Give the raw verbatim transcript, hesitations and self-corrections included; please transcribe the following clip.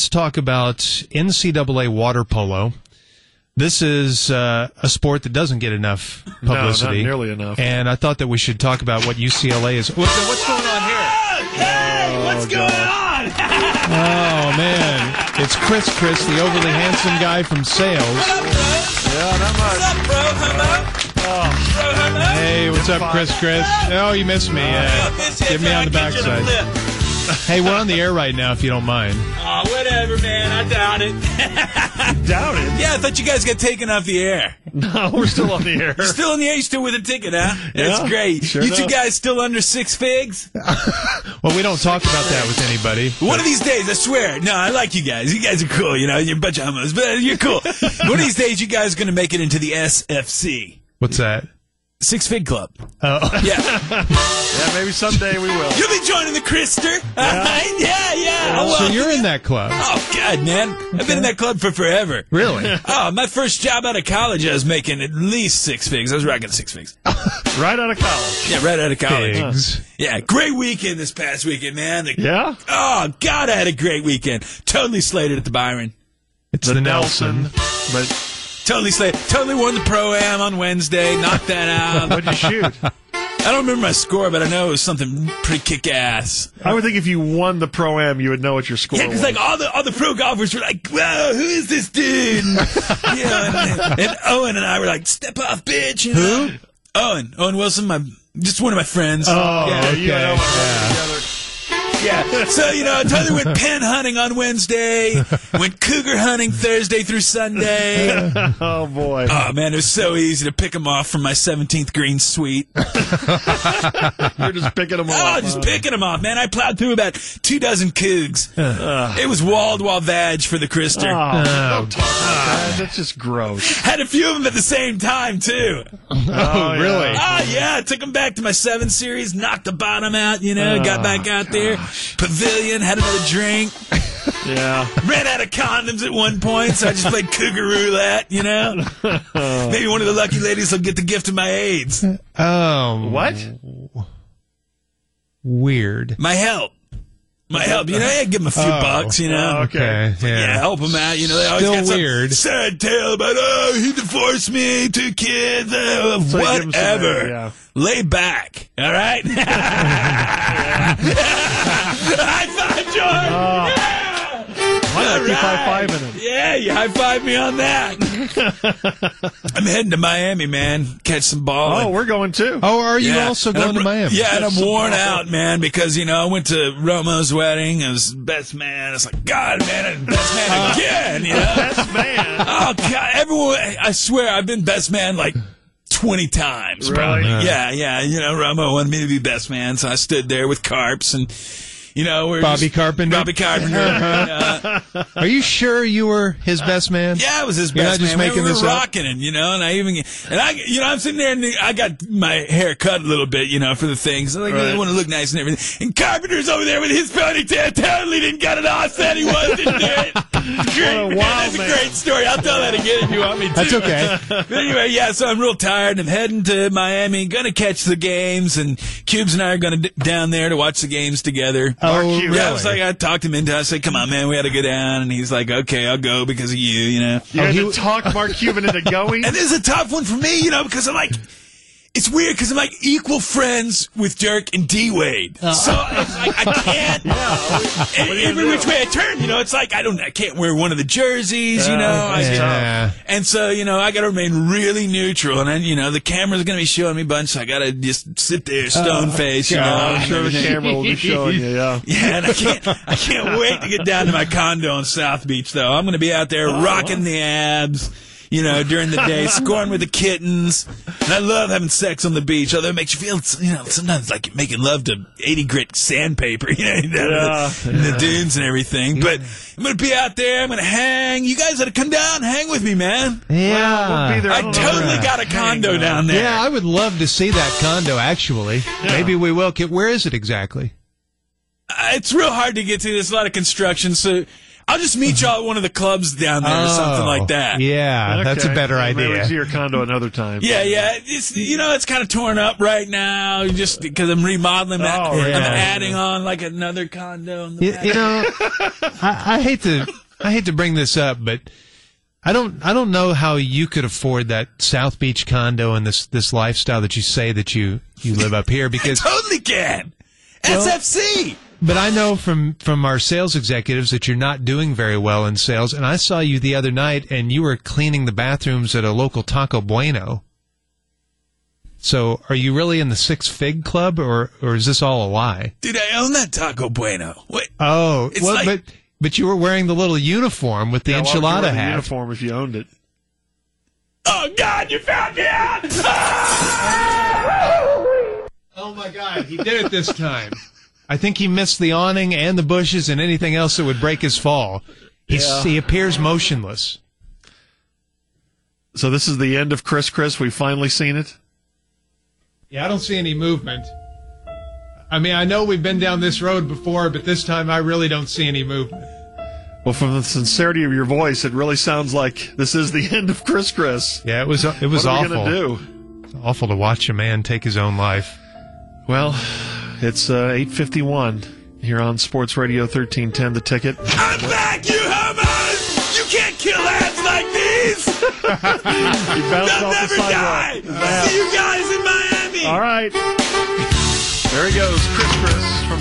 let's talk about N C double A water polo. This is uh, a sport that doesn't get enough publicity. No, not nearly enough. And I thought that we should talk about what U C L A is. What, what's going on here? Hey, oh, what's God. going on? Oh, man. It's Chris Chris, the overly handsome guy from sales. What up, bro? Yeah, not much. What's up, bro? Homo? Oh. Bro, homo? Hey, what's up, Chris Chris? Oh, you missed me. Uh, get me on the backside. Hey, we're on the air right now, if you don't mind. Oh, whatever, man. I doubt it. Doubt it? Yeah, I thought you guys got taken off the air. No, we're still on the air. You're still in the air? You still with a ticket, huh? That's Yeah, great. sure you two enough. guys still under six figs? Well, we don't talk about that with anybody. One of these days, I swear. No, I like you guys. You guys are cool. You know, you're a bunch of homos, but you're cool. One of these days, you guys are going to make it into the S F C. What's that? Six Fig Club. Oh. Yeah. Yeah, maybe someday we will. You'll be joining the Krister. Yeah, yeah. yeah. So Well, you're in that club. Oh, God, man. I've been in that club for forever. Really? Oh, my first job out of college, I was making at least six figs. I was rocking six figs. Right out of college. Yeah, right out of college. Pigs. Yeah, great weekend this past weekend, man. The- Yeah? Oh, God, I had a great weekend. Totally slated at the Byron. It's the, The Nelson. Nelson. But Totally slated. Totally won the Pro-Am on Wednesday. Knocked that out. what'd you shoot? I don't remember my score, but I know it was something pretty kick-ass. I would think if you won the Pro-Am, you would know what your score Yeah, was. because like all the all the pro golfers were like, "Whoa, who is this dude?" And, you know, and, and Owen and I were like, "Step off, bitch!" You know? Who? Owen. Owen Wilson, my just one of my friends. Oh, yeah. okay. You and Owen Yeah. together. Yeah. So, you know, I totally went pen hunting on Wednesday, went cougar hunting Thursday through Sunday. Oh, boy. Oh, man, it was so easy to pick them off from my seventeenth green suite. You're just picking them Oh, off. just huh? picking them off, man. I plowed through about two dozen cougs. It was wall-to-wall vag for the Krister. Oh, don't talk about that. That's just gross. Had a few of them at the same time, too. Oh, really? Oh, yeah. I took them back to my seven series, knocked the bottom out, you know, got back out there. Pavilion, had another drink. Yeah. Ran out of condoms at one point, so I just played cougar roulette, you know? Maybe one of the lucky ladies will get the gift of my AIDS. Oh. What? Weird. My help. My help. You know, I give them a few Oh. bucks, you know? Oh, okay. Yeah. Yeah, help them out. You know, they always Still got some weird. sad tale about, oh, he divorced me, two kids, uh, So you give 'em some, whatever. uh, yeah. Lay back, all right? High five, George! Oh. Yeah! Why not All keep right. high-fiving him? Yeah, you high five me on that. I'm heading to Miami, man. Catch some ball. Oh, we're going too. Oh, are you Yeah. also And going I'm- to Miami? Yeah, and I'm Some worn ball. out, man, because, you know, I went to Romo's wedding. I was best man. It's like, God, man, I'm best man again, you know? Best man. Oh, God, everyone, I swear, I've been best man like twenty times, Really? probably. Yeah, yeah. You know, Romo wanted me to be best man, so I stood there with Carps and, you know, we're Bobby just- Carpenter? Bobby Carpenter. and, uh, Are you sure you were his best man? yeah, I was his You're best not just man. making we were this up? rocking it, you know, and I even, and I, you know, I'm sitting there and I got my hair cut a little bit, you know, for the things. I like, Right. I want to look nice and everything. And Carpenter's over there with his ponytail, totally didn't got it off, said he was, didn't do it. Great, What a man, wild that's man. a great story. I'll tell that again if you want me to. That's okay. But anyway, yeah, so I'm real tired. I'm heading to Miami, gonna catch the games, and Cubes and I are gonna d- down there to watch the games together. Oh, Cube. really? Yeah, I was like, I talked him into it. I said, come on, man, we had to go down. And he's like, okay, I'll go because of you, you know. You Oh, had he- to talk Mark Cuban into going? And this is a tough one for me, you know, because I'm like, it's weird because I'm like equal friends with Dirk and D Wade. So it's like I can't. What do you every do? which way I turn, you know, it's like I don't, I can't wear one of the jerseys, you Yeah, know. I that's just- Yeah. and so, you know, I got to remain really neutral. And then, you know, the camera's going to be showing me a bunch, so I got to just sit there, stone face, you know. I'm and sure the everything. camera will be showing you, yeah. Yeah, and I can't, I can't wait to get down to my condo in South Beach, though. I'm going to be out there rocking the abs, you know, during the day, scoring with the kittens. And I love having sex on the beach, although it makes you feel, you know, sometimes like you're making love to eighty grit sandpaper, you know, down Yeah, the, in the dunes and everything. But I'm going to be out there. I'm going to hang. You guys got to come down, hang with me, man. Yeah. We'll be there. I don't know totally where got a hang, condo though. down there. Yeah, I would love to see that condo, actually. Maybe we will. Get- Where is it exactly? Uh, It's real hard to get to. There's a lot of construction, so I'll just meet y'all at one of the clubs down there or something Oh, like that. Yeah, that's a Okay. better Maybe idea. we'll see your condo another time. Yeah, yeah. It's, you know, it's kind of torn up right now just because I'm remodeling that. Oh, I'm yeah. adding on like another condo in the You, back. you know, I, I hate to I hate to bring this up, but I don't I don't know how you could afford that South Beach condo and this this lifestyle that you say that you you live up here, because I totally can. Well, S F C. But I know from, from our sales executives that you're not doing very well in sales, and I saw you the other night, and you were cleaning the bathrooms at a local Taco Bueno. So are you really in the Six Fig Club, or, or is this all a lie? Dude, I own that Taco Bueno. Wait. Oh, It's well, like- but but you were wearing the little uniform with the Yeah, why would you wear enchilada the hat. uniform if you owned it. Oh, God, you found me out! Oh, my God, he did it this time. I think he missed the awning and the bushes and anything else that would break his fall. He's, Yeah. He appears motionless. So this is the end of Chris Chris. We've finally seen it. Yeah, I don't see any movement. I mean, I know we've been down this road before, but this time I really don't see any movement. Well, from the sincerity of your voice, it really sounds like this is the end of Chris Chris. Yeah, it was it was what are awful. we gonna do? It's awful to watch a man take his own life. Well, it's uh, eight fifty-one here on Sports Radio thirteen ten. The Ticket. I'm back, you homos! You can't kill ads like these! He bounced They'll off never the die! sidewalk. I'll see you guys in Miami! All right. There he goes, Chris Chris from